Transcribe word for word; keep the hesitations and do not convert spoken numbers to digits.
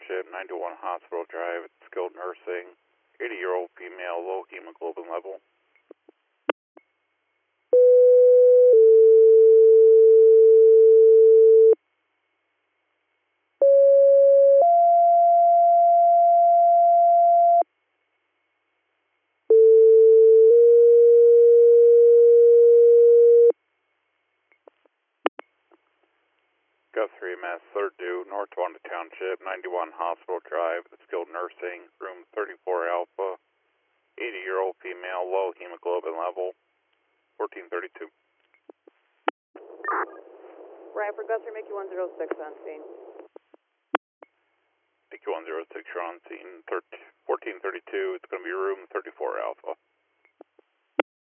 Township, ninety-one Hospital Drive, skilled nursing, eighty-year-old female, low hemoglobin level. Guthrie, Mass. third due, North Wanda Township, ninety-one Hospital Drive, skilled nursing, room thirty-four Alpha, eighty-year-old female, low hemoglobin level, fourteen thirty-two. Right, for Guthrie, make you one zero six on scene. Make you one zero six, you're on scene, fourteen thirty-two, it's going to be room thirty-four Alpha.